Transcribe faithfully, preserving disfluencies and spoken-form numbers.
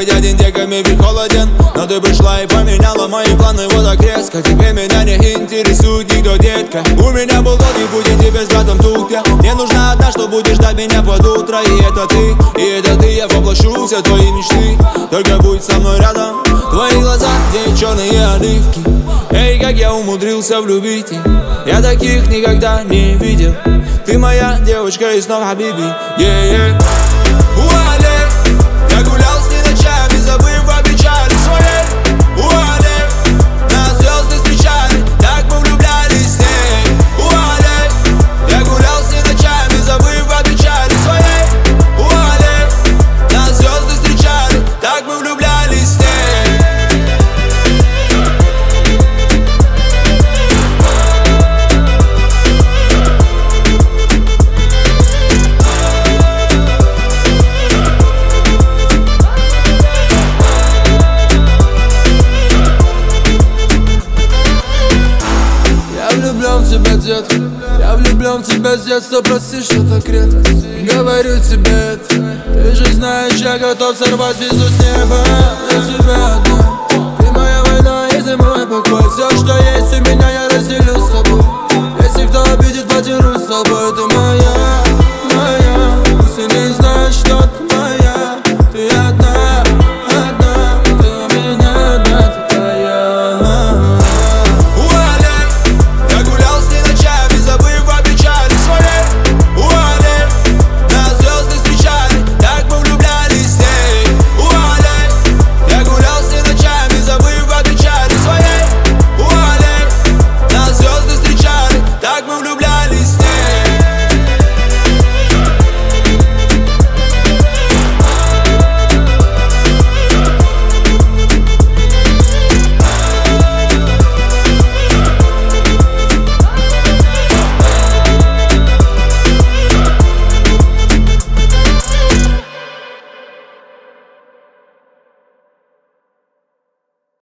быть один деками ведь холоден. Но ты пришла и поменяла мои планы вот так резко. Теперь меня не интересует никто, детка. У меня был долгий путь, и тебе с братом тупя. Мне нужна одна, что будешь ждать меня под утро. И это ты, и это ты, я воплощу все твои мечты. Только будь со мной рядом. Твои глаза, где черные оливки. Эй, как я умудрился влюбить их. Я таких никогда не видел. Ты моя девочка и снова Хабиби. Yeah, yeah. Уалей, я гулял с ней ночами, забыв о печали своей. Уалей, нас звезды встречали, так мы влюблялись с ней. Уалей, я гулял с ней ночами, забыв о печали своей. Уалей, нас звезды встречали, так мы влюблялись с ней. Я влюблен в тебя, детка. Я влюблен в тебя с детства, прости, что так редко говорю тебе это. Ты же знаешь, я готов сорвать звезду с неба.